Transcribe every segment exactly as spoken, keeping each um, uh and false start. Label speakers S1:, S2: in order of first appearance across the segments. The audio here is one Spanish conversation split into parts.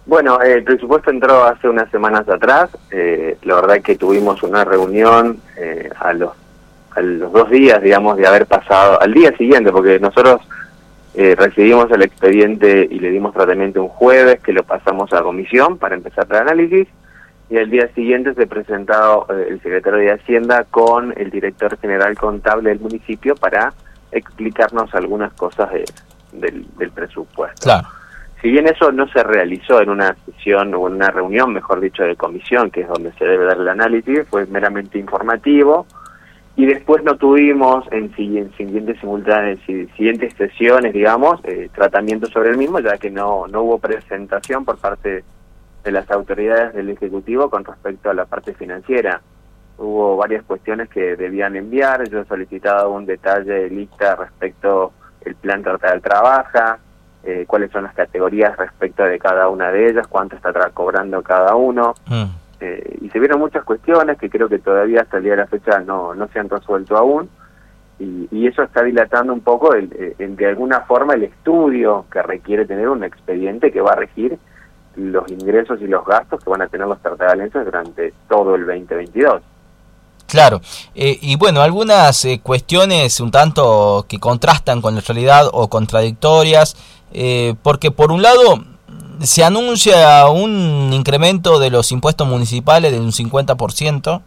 S1: Bueno, eh, el presupuesto entró hace unas semanas atrás. Eh, la verdad que tuvimos una reunión eh, a los a los dos días, digamos, de haber pasado, al día siguiente, porque nosotros eh, recibimos el expediente y le dimos tratamiento un jueves, que lo pasamos a comisión para empezar el análisis, y al día siguiente se presentó eh, el secretario de Hacienda con el director general contable del municipio para explicarnos algunas cosas de, del, del presupuesto.
S2: Claro.
S1: Si bien eso no se realizó en una sesión o en una reunión, mejor dicho, de comisión, que es donde se debe dar el análisis, fue meramente informativo, y después no tuvimos en, en siguientes simultáneas, en siguientes sesiones, digamos, eh, tratamiento sobre el mismo, ya que no, no hubo presentación por parte de las autoridades del Ejecutivo con respecto a la parte financiera. Hubo varias cuestiones que debían enviar. Yo he solicitado un detalle de lista respecto al plan Tartagal trabaja, eh, cuáles son las categorías respecto de cada una de ellas, cuánto está cobrando cada uno. Mm. Eh, y se vieron muchas cuestiones que creo que todavía hasta el día de la fecha no, no se han resuelto aún. Y, y eso está dilatando un poco el, el, el, de alguna forma el estudio que requiere tener un expediente que va a regir los ingresos y los gastos que van a tener los tartagalenses durante todo el veinte veintidós.
S2: Claro, eh, y bueno, algunas eh, cuestiones un tanto que contrastan con la realidad o contradictorias, eh, porque por un lado se anuncia un incremento de los impuestos municipales de un cincuenta por ciento,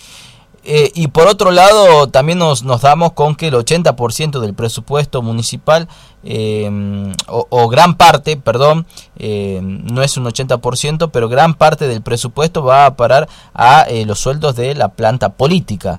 S2: eh, y por otro lado también nos, nos damos con que el ochenta por ciento del presupuesto municipal, eh, o, o gran parte, perdón, eh, no es un ochenta por ciento, pero gran parte del presupuesto va a parar a eh, los sueldos de la planta política.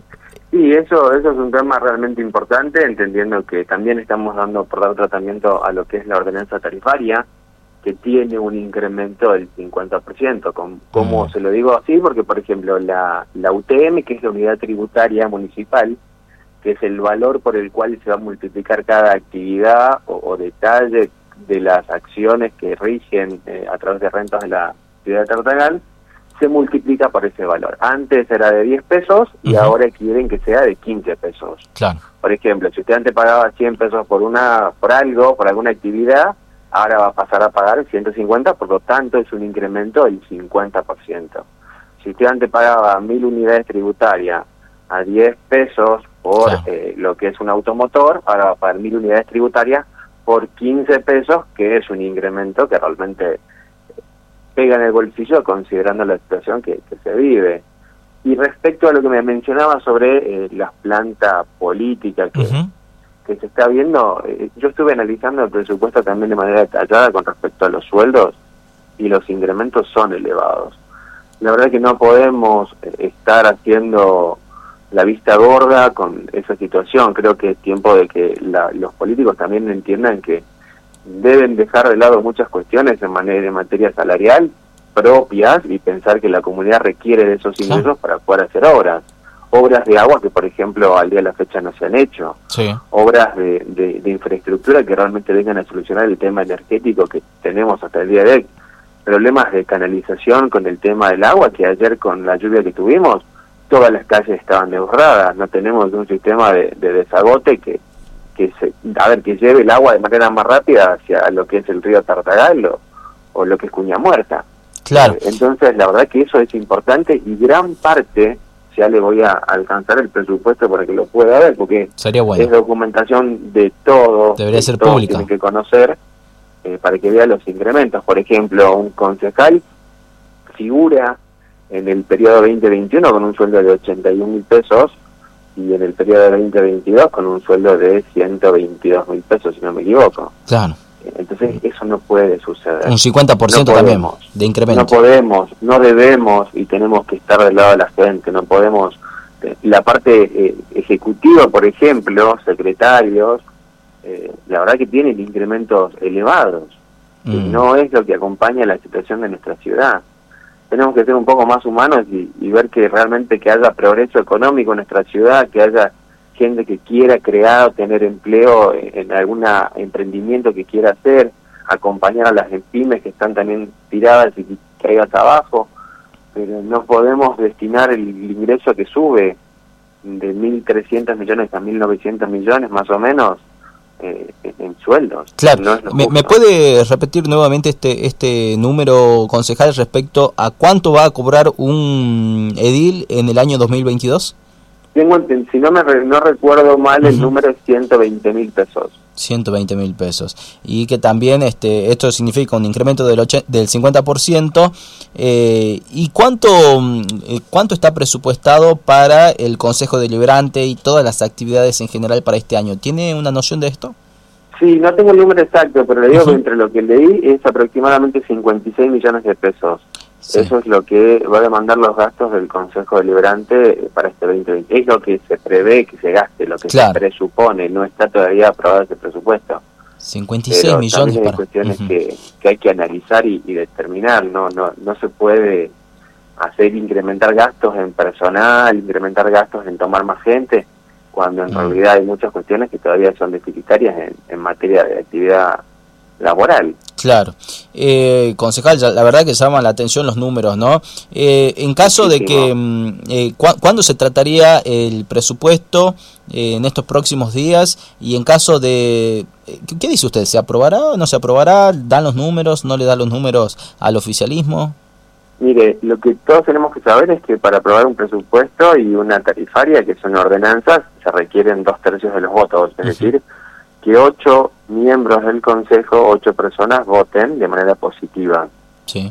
S1: Sí, eso, eso es un tema realmente importante, entendiendo que también estamos dando por dar tratamiento a lo que es la ordenanza tarifaria, que tiene un incremento del cincuenta por ciento. ¿Cómo mm. se lo digo así? Porque, por ejemplo, la, la U T M, que es la unidad tributaria municipal, que es el valor por el cual se va a multiplicar cada actividad o, o detalle de las acciones que rigen eh, a través de rentas de la ciudad de Tartagal, se multiplica por ese valor. Antes era de diez pesos y uh-huh. ahora quieren que sea de quince pesos.
S2: Claro.
S1: Por ejemplo, si usted antes pagaba cien pesos por una por algo, por alguna actividad, ahora va a pasar a pagar ciento cincuenta, por lo tanto es un incremento del cincuenta por ciento. Si usted antes pagaba mil unidades tributarias a diez pesos por claro. eh, lo que es un automotor, ahora va a pagar mil unidades tributarias por quince pesos, que es un incremento que realmente pega en el bolsillo considerando la situación que, que se vive. Y respecto a lo que me mencionaba sobre eh, las plantas políticas que... Uh-huh. que se está viendo, eh, yo estuve analizando el presupuesto también de manera detallada con respecto a los sueldos y los incrementos son elevados. La verdad que no podemos eh, estar haciendo la vista gorda con esa situación. Creo que es tiempo de que la, los políticos también entiendan que deben dejar de lado muchas cuestiones en, manera, en materia salarial propias y pensar que la comunidad requiere de esos ingresos sí. para poder hacer obras. Obras de agua que, por ejemplo, al día de la fecha no se han hecho.
S2: Sí.
S1: Obras de, de, de infraestructura que realmente vengan a solucionar el tema energético que tenemos hasta el día de hoy. Problemas de canalización con el tema del agua, que ayer con la lluvia que tuvimos, todas las calles estaban desbordadas. No tenemos un sistema de, de desagote que, que se, a ver, que lleve el agua de manera más rápida hacia lo que es el río Tartagal o, o lo que es Cuña Muerta.
S2: Claro.
S1: Eh, entonces, la verdad que eso es importante y gran parte... ya le voy a alcanzar el presupuesto para que lo pueda ver, porque
S2: sería bueno.
S1: Es documentación de todo,
S2: debería ser
S1: todo
S2: pública.
S1: Tiene que conocer eh, para que vea los incrementos. Por ejemplo, un concejal figura en el periodo veinte veintiuno con un sueldo de ochenta y un mil pesos y en el periodo veinte veintidós con un sueldo de ciento veintidós mil pesos, si no me equivoco.
S2: Claro.
S1: Entonces eso no puede suceder.
S2: Un cincuenta por ciento no también de incremento.
S1: No podemos, no debemos y tenemos que estar del lado de la gente. No podemos, la parte eh, ejecutiva, por ejemplo, secretarios, eh, la verdad que tienen incrementos elevados. Mm. Y no es lo que acompaña la situación de nuestra ciudad. Tenemos que ser un poco más humanos y, y ver que realmente que haya progreso económico en nuestra ciudad, que haya gente que quiera crear o tener empleo en algún emprendimiento que quiera hacer, acompañar a las pymes que están también tiradas y caídas abajo, pero no podemos destinar el ingreso que sube de mil trescientos millones a mil novecientos millones más o menos eh, en sueldos.
S2: Claro,
S1: no es lo
S2: ¿Me, ¿me puede repetir nuevamente este este número, concejal, respecto a cuánto va a cobrar un edil en el año dos mil veintidós?
S1: Tengo, si no me re, no recuerdo mal, el uh-huh. número es ciento veinte mil pesos.
S2: ciento veinte mil pesos. Y que también este esto significa un incremento del, ocho, del cincuenta por ciento. Eh, ¿Y cuánto, eh, cuánto está presupuestado para el Consejo Deliberante y todas las actividades en general para este año? ¿Tiene una noción de esto?
S1: Sí, no tengo el número exacto, pero le digo uh-huh. que entre lo que leí es aproximadamente cincuenta y seis millones de pesos. Sí. Eso es lo que va a demandar los gastos del Consejo Deliberante para este veinte veinte. Es lo que se prevé que se gaste, lo que claro. se presupone, no está todavía aprobado ese presupuesto.
S2: cincuenta y seis
S1: Pero
S2: millones
S1: hay
S2: para...
S1: cuestiones
S2: uh-huh.
S1: que, que hay que analizar y, y determinar, no no no se puede hacer incrementar gastos en personal, incrementar gastos en tomar más gente, cuando en uh-huh. realidad hay muchas cuestiones que todavía son deficitarias en, en materia de actividad laboral.
S2: Claro. Eh, concejal, la verdad que llaman la atención los números, ¿no? Eh, en caso de que... Eh, ¿cu- ¿Cuándo se trataría el presupuesto eh, en estos próximos días? Y en caso de... ¿Qué dice usted? ¿Se aprobará o no se aprobará? ¿Dan los números? ¿No le dan los números al oficialismo?
S1: Mire, lo que todos tenemos que saber es que para aprobar un presupuesto y una tarifaria, que son ordenanzas, se requieren dos tercios de los votos, es uh-huh. decir, que ocho miembros del Consejo, ocho personas, voten de manera positiva.
S2: Sí.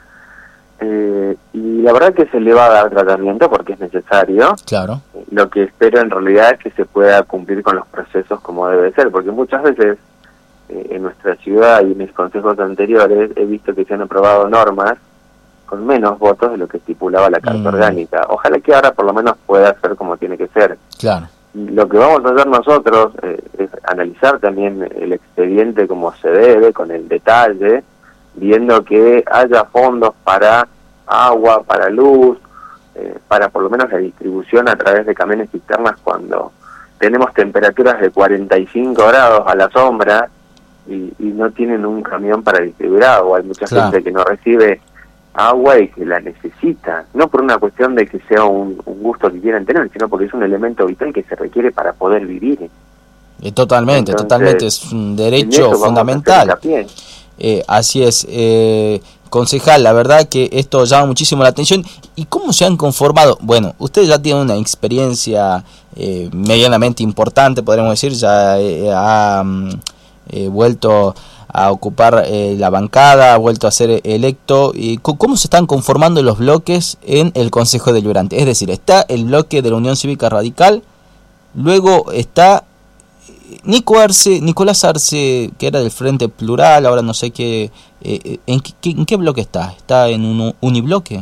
S1: Eh, y la verdad que se le va a dar tratamiento porque es necesario.
S2: Claro.
S1: Lo que espero en realidad es que se pueda cumplir con los procesos como debe ser, porque muchas veces eh, en nuestra ciudad y en mis consejos anteriores he visto que se han aprobado normas con menos votos de lo que estipulaba la Carta mm. Orgánica. Ojalá que ahora por lo menos pueda ser como tiene que ser.
S2: Claro.
S1: Lo que vamos a hacer nosotros eh, es analizar también el expediente como se debe, con el detalle, viendo que haya fondos para agua, para luz, eh, para por lo menos la distribución a través de camiones cisternas cuando tenemos temperaturas de cuarenta y cinco grados a la sombra y, y no tienen un camión para distribuir agua. Hay mucha claro. gente que no recibe agua y que la necesita, no por una cuestión de que sea un, un gusto que quieran tener, sino porque es un elemento vital que se requiere para poder vivir.
S2: Eh, totalmente, Entonces, totalmente, es un derecho fundamental. Eh, así es, eh, concejal, la verdad que esto llama muchísimo la atención. ¿Y cómo se han conformado? Bueno, usted ya tiene una experiencia eh, medianamente importante, podríamos decir, ya eh, ha eh, vuelto a ocupar eh, la bancada, ha vuelto a ser electo. ¿Y cómo se están conformando los bloques en el Consejo Deliberante? Es decir, está el bloque de la Unión Cívica Radical, luego está Nico Arce, Nicolás Arce, que era del Frente Plural, ahora no sé qué, eh, ¿en, qué ¿en qué bloque está? ¿Está en un unibloque?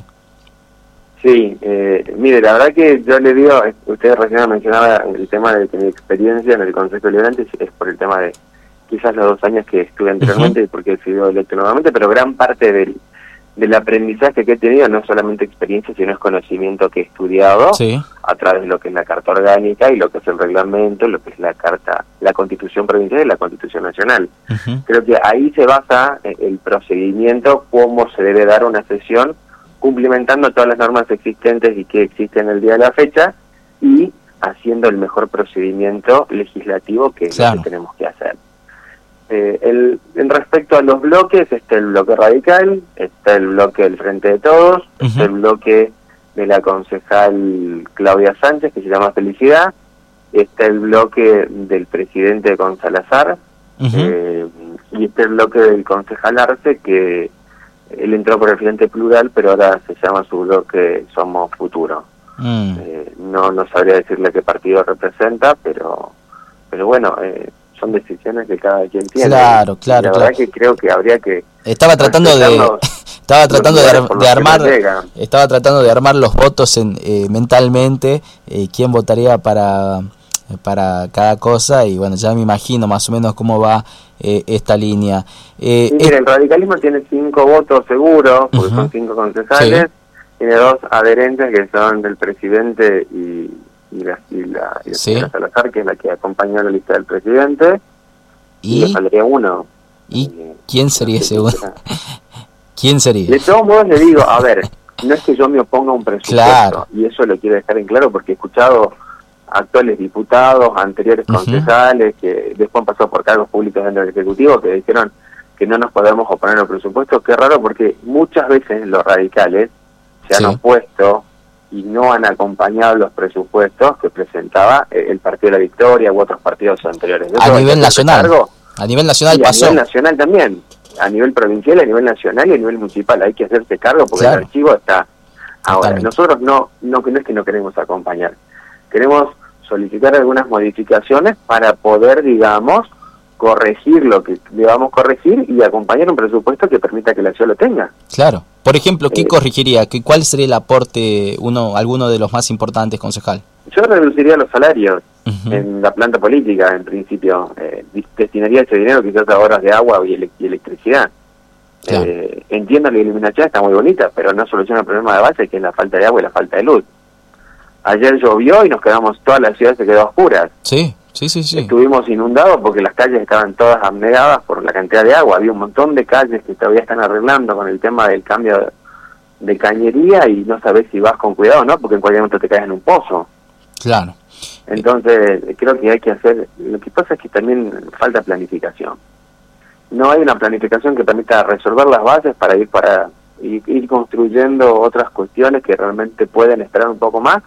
S1: Sí, eh, mire, la verdad que yo le digo, usted recién mencionaba el tema de que mi experiencia en el Consejo Deliberante es por el tema de quizás los dos años que estuve anteriormente, uh-huh. porque he sido electo nuevamente, pero gran parte del, del aprendizaje que he tenido, no solamente experiencia, sino es conocimiento que he estudiado
S2: sí.
S1: a través de lo que es la Carta Orgánica y lo que es el reglamento, lo que es la carta, la Constitución Provincial y la Constitución Nacional.
S2: Uh-huh.
S1: Creo que ahí se basa el procedimiento, cómo se debe dar una sesión, cumplimentando todas las normas existentes y que existen el día de la fecha, y haciendo el mejor procedimiento legislativo que es claro. lo que tenemos que hacer. Eh, el, en respecto a los bloques, está el bloque radical, está el bloque del Frente de Todos, uh-huh. está el bloque de la concejal Claudia Sánchez, que se llama Felicidad, está el bloque del presidente Con Salazar, uh-huh. eh, y está el bloque del concejal Arce, que él entró por el Frente Plural, pero ahora se llama su bloque Somos Futuro. Mm. Eh, no, no sabría decirle qué partido representa, pero, pero bueno... Eh, son decisiones que cada quien tiene.
S2: Claro, claro.
S1: Y la
S2: claro.
S1: verdad que creo que habría que...
S2: Estaba tratando de... Estaba tratando de, ar, de armar... Estaba tratando de armar los votos en, eh, mentalmente, eh, quién votaría para, para cada cosa, y bueno, ya me imagino más o menos cómo va eh, esta línea. Eh,
S1: sí, mire, el radicalismo tiene cinco votos seguros, porque uh-huh. son cinco concejales, sí. tiene dos adherentes que son del presidente y... y la, y la, y la
S2: sí.
S1: señora Salazar, que es la que acompañó la lista del presidente, y, y le saldría uno.
S2: ¿Y eh, quién sería ese uno? ¿Quién sería?
S1: De todos modos le digo, a ver, no es que yo me oponga a un presupuesto,
S2: claro.
S1: y eso lo quiero dejar en claro porque he escuchado actuales diputados, anteriores uh-huh. concejales, que después han pasado por cargos públicos dentro del Ejecutivo, que dijeron que no nos podemos oponer al presupuesto. Qué raro, porque muchas veces los radicales se han sí. opuesto y no han acompañado los presupuestos que presentaba el Partido de la Victoria u otros partidos anteriores.
S2: A nivel nacional, cargo, a nivel nacional pasó.
S1: A nivel nacional también, a nivel provincial, a nivel nacional y a nivel municipal. Hay que hacerse cargo porque claro. el archivo está... Ahora, Totalmente. nosotros no, no, no es que no queremos acompañar, queremos solicitar algunas modificaciones para poder, digamos, corregir lo que debamos corregir y acompañar un presupuesto que permita que la ciudad lo tenga.
S2: Claro. Por ejemplo, ¿qué eh, corregiría? ¿Qué, ¿Cuál sería el aporte, uno, alguno de los más importantes, concejal?
S1: Yo reduciría los salarios uh-huh. en la planta política, en principio. Eh, destinaría ese dinero quizás a obras de agua y, ele- y electricidad. Claro. Eh, entiendo la iluminación, está muy bonita, pero no soluciona el problema de base, que es la falta de agua y la falta de luz. Ayer llovió y nos quedamos, toda la ciudad se quedó a oscuras.
S2: Sí, sí, sí, sí.
S1: Estuvimos inundados porque las calles estaban todas abnegadas por la cantidad de agua. Había un montón de calles que todavía están arreglando con el tema del cambio de, de cañería y no sabés si vas con cuidado o no, porque en cualquier momento te caes en un pozo.
S2: Claro.
S1: Entonces, creo que hay que hacer... Lo que pasa es que también falta planificación. No hay una planificación que permita resolver las bases para ir para ir, ir construyendo otras cuestiones que realmente pueden esperar un poco más,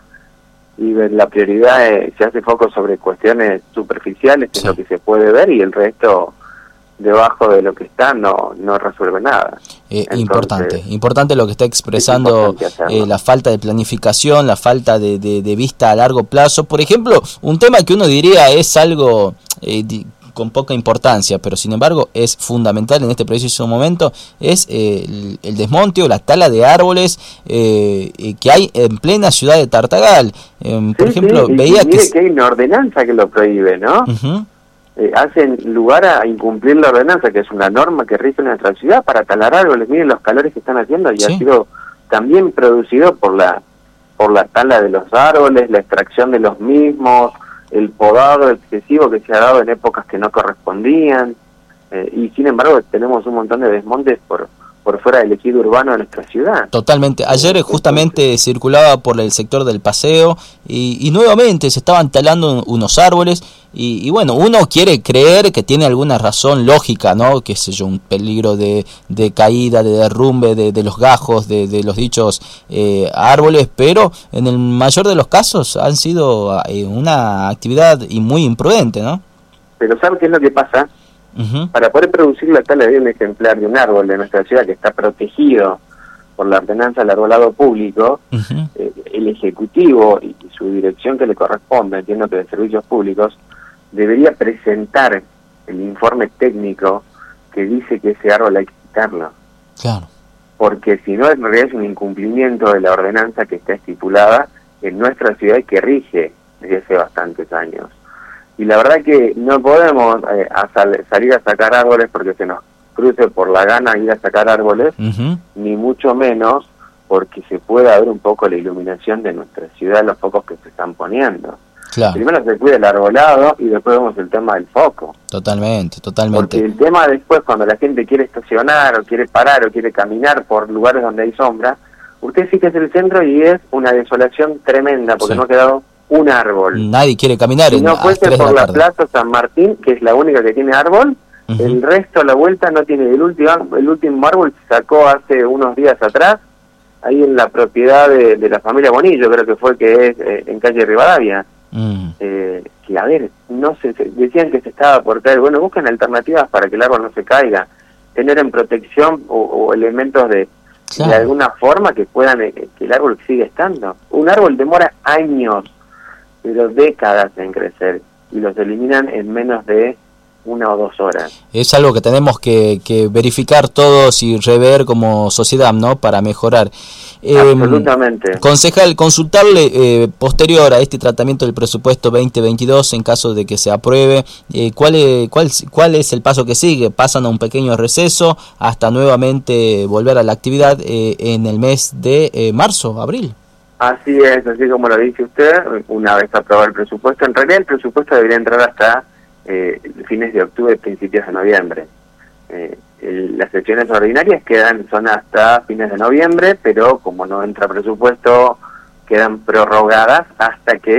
S1: y la prioridad es, se hace foco sobre cuestiones superficiales, que sí. es lo que se puede ver, y el resto debajo de lo que está no no resuelve nada.
S2: Eh, Entonces, importante, importante lo que está expresando, eh, la falta de planificación, la falta de, de, de vista a largo plazo. Por ejemplo, un tema que uno diría es algo... Eh, con poca importancia, pero sin embargo es fundamental en este preciso momento, es eh, el, el desmonte o la tala de árboles eh, que hay en plena ciudad de Tartagal. Eh, por sí, ejemplo,
S1: sí,
S2: veía
S1: y
S2: que...
S1: que hay una ordenanza que lo prohíbe, ¿no? Uh-huh. Eh, hacen lugar a incumplir la ordenanza, que es una norma que rige nuestra ciudad para talar árboles. Miren los calores que están haciendo, y sí. ha sido también producido por la por la tala de los árboles, la extracción de los mismos, el podado excesivo que se ha dado en épocas que no correspondían, eh, y sin embargo tenemos un montón de desmontes por por fuera del ejido urbano de nuestra ciudad.
S2: Totalmente. Ayer justamente Entonces, circulaba por el sector del Paseo y, y nuevamente se estaban talando unos árboles y, y bueno, uno quiere creer que tiene alguna razón lógica, ¿no? Qué sé yo, un peligro de, de caída, de derrumbe de, de los gajos, de, de los dichos eh, árboles, pero en el mayor de los casos han sido eh, una actividad y muy imprudente, ¿no?
S1: Pero ¿sabes qué es lo que pasa? Uh-huh. Para poder producir la tala de un ejemplar de un árbol de nuestra ciudad que está protegido por la ordenanza del arbolado público, uh-huh. eh, el Ejecutivo y su dirección que le corresponde, entiendo que de servicios públicos, debería presentar el informe técnico que dice que ese árbol hay que quitarlo.
S2: Claro.
S1: Porque si no, en realidad es un incumplimiento de la ordenanza que está estipulada en nuestra ciudad y que rige desde hace bastantes años. Y la verdad que no podemos eh, a sal, salir a sacar árboles porque se nos cruce por la gana ir a sacar árboles, uh-huh. ni mucho menos porque se pueda ver un poco la iluminación de nuestra ciudad, los focos que se están poniendo. Claro. Primero se cuida el arbolado y después vemos el tema del foco.
S2: Totalmente, totalmente.
S1: Porque el tema después, cuando la gente quiere estacionar o quiere parar o quiere caminar por lugares donde hay sombra, usted fíjese el centro y es una desolación tremenda porque sí. no ha quedado un árbol.
S2: Nadie quiere caminar.
S1: Si no fuese por la, la Plaza San Martín, que es la única que tiene árbol, uh-huh. el resto a la vuelta no tiene. El último el último árbol se sacó hace unos días atrás, ahí en la propiedad de, de la familia Bonillo, creo que fue que es eh, en calle Rivadavia. Uh-huh. Eh, que a ver, no se, se decían que se estaba por caer. Bueno, buscan alternativas para que el árbol no se caiga, tener en protección o, o elementos de, claro. de alguna forma que puedan, eh, que el árbol siga estando. Un árbol demora años, pero décadas en crecer, y los eliminan en menos de una o dos horas.
S2: Es algo que tenemos que, que verificar todos y rever como sociedad, ¿no? Para mejorar.
S1: Absolutamente.
S2: Eh, concejal, consultarle eh, posterior a este tratamiento del presupuesto veinte veintidós, en caso de que se apruebe, eh, ¿cuál, es, cuál, ¿cuál es el paso que sigue? ¿Pasan a un pequeño receso hasta nuevamente volver a la actividad eh, en el mes de eh, marzo, abril?
S1: Así es, así como lo dice usted, una vez aprobado el presupuesto. En realidad el presupuesto debería entrar hasta eh, fines de octubre, principios de noviembre. Eh, el, las sesiones ordinarias quedan son hasta fines de noviembre, pero como no entra presupuesto, quedan prorrogadas hasta que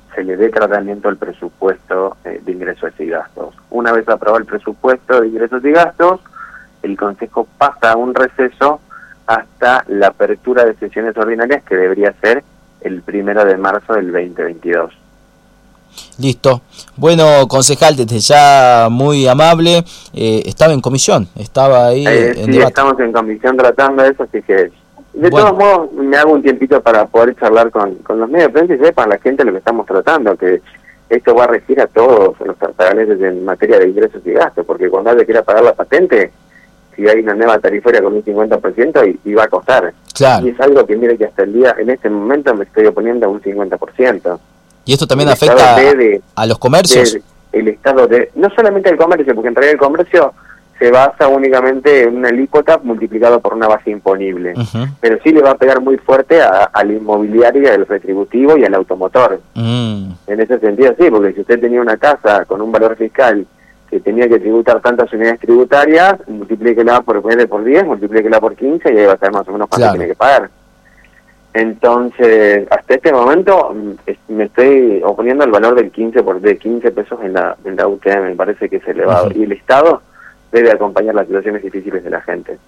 S1: se le dé tratamiento al presupuesto eh, de ingresos y gastos. Una vez aprobado el presupuesto de ingresos y gastos, el Consejo pasa a un receso hasta la apertura de sesiones ordinarias, que debería ser el primero de marzo del veinte veintidós.
S2: Listo. Bueno, concejal, desde ya muy amable, eh, estaba en comisión, estaba ahí
S1: Eh,
S2: en
S1: sí,
S2: debate.
S1: estamos en comisión tratando eso, así que de
S2: Bueno.
S1: todos modos me hago un tiempito para poder charlar con, con los medios de prensa y sepan la gente lo que estamos tratando, que esto va a regir a todos los tartagalentes en materia de ingresos y gastos, porque cuando alguien quiera pagar la patente, si hay una nueva tarifaria con un cincuenta por ciento y, y va a costar.
S2: Claro.
S1: Y es algo que mire que hasta el día, en este momento me estoy oponiendo a un cincuenta por ciento.
S2: Y esto también
S1: El
S2: afecta
S1: Estado debe,
S2: a los comercios.
S1: debe, el Estado de no solamente el comercio, porque en realidad el comercio se basa únicamente en una alícuota multiplicado por una base imponible,
S2: Uh-huh.
S1: pero sí le va a pegar muy fuerte a, a la inmobiliaria, al retributivo y al automotor.
S2: Mm.
S1: En ese sentido sí, porque si usted tenía una casa con un valor fiscal que tenía que tributar tantas unidades tributarias, multiplíquela por, por diez, multiplíquela por quince y ahí va a saber más o menos cuánto
S2: Claro.
S1: tiene que pagar. Entonces, hasta este momento mm, me estoy oponiendo al valor del quince por de quince pesos en la en la U T M, me parece que es elevado.
S2: Uh-huh.
S1: Y el Estado debe acompañar las situaciones difíciles de la gente.